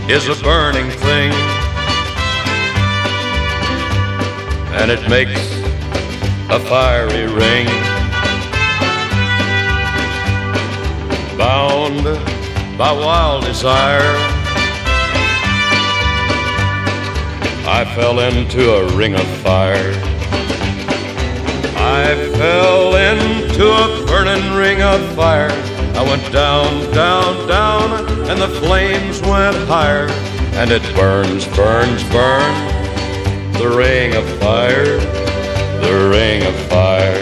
is a burning thing, and it makes a fiery ring. Bound by wild desire, I fell into a ring of fire. I fell into a burning ring of fire. I went down, down, down, and the flames went higher. And it burns, burns, burns, the ring of fire, the ring of fire.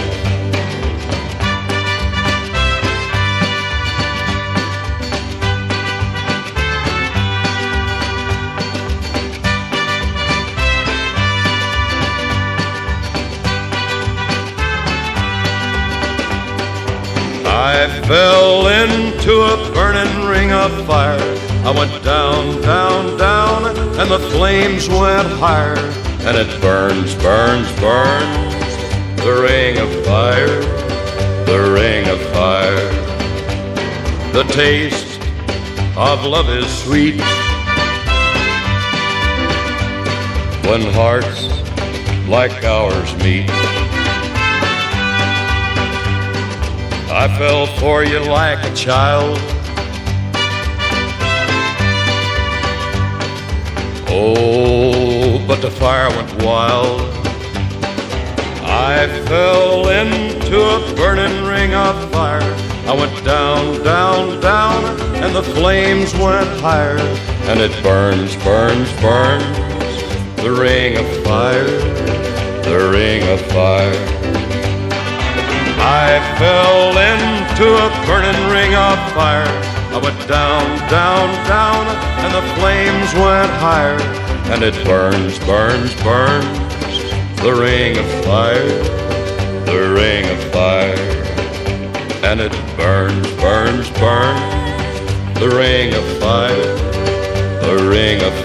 I fell into a burning ring of fire. I went down, down, down, and the flames went higher. And it burns, burns, burns, the ring of fire, the ring of fire. The taste of love is sweet when hearts like ours meet. I fell for you like a child. Oh, but the fire went wild. I fell into a burning ring of fire. I went down, down, down, and the flames went higher. And it burns, burns, burns, the ring of fire, the ring of fire. I fell into a burning ring of fire. I went down, down, down, and the flames went higher. And it burns, burns, burns, the ring of fire, the ring of fire. And it burns, burns, burns, the ring of fire, the ring of